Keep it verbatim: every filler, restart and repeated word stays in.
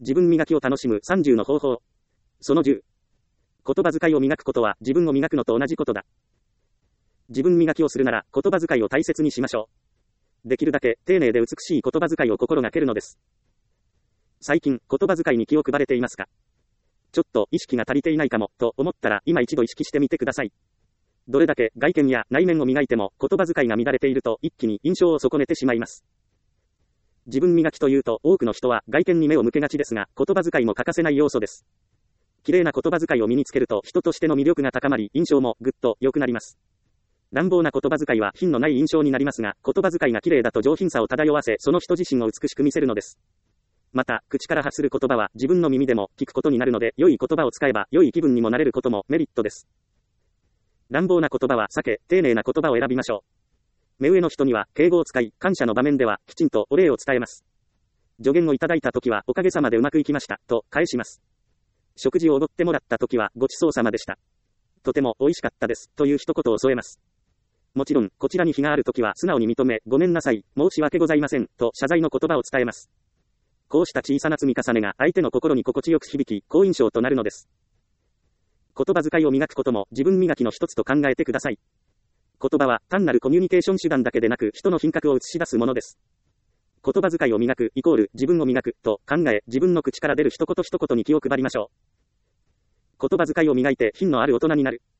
自分磨きを楽しむさんじゅうの方法。そのじゅう。言葉遣いを磨くことは自分を磨くのと同じことだ。自分磨きをするなら言葉遣いを大切にしましょう。できるだけ丁寧で美しい言葉遣いを心がけるのです。最近言葉遣いに気を配れていますか？ちょっと意識が足りていないかもと思ったら今一度意識してみてください。どれだけ外見や内面を磨いても言葉遣いが乱れていると一気に印象を損ねてしまいます。自分磨きというと多くの人は外見に目を向けがちですが、言葉遣いも欠かせない要素です。綺麗な言葉遣いを身につけると人としての魅力が高まり、印象もぐっと良くなります。乱暴な言葉遣いは品のない印象になりますが、言葉遣いが綺麗だと上品さを漂わせ、その人自身を美しく見せるのです。また、口から発する言葉は自分の耳でも聞くことになるので、良い言葉を使えば良い気分にもなれることもメリットです。乱暴な言葉は避け、丁寧な言葉を選びましょう。目上の人には敬語を使い、感謝の場面ではきちんとお礼を伝えます。助言をいただいたときはおかげさまでうまくいきましたと返します。食事をおごってもらったときはごちそうさまでした。とても美味しかったですという一言を添えます。もちろん、こちらに非があるときは素直に認め、ごめんなさい、申し訳ございませんと謝罪の言葉を伝えます。こうした小さな積み重ねが相手の心に心地よく響き、好印象となるのです。言葉遣いを磨くことも自分磨きの一つと考えてください。言葉は単なるコミュニケーション手段だけでなく人の品格を映し出すものです。言葉遣いを磨くイコール自分を磨くと考え、自分の口から出る一言一言に気を配りましょう。言葉遣いを磨いて品のある大人になる。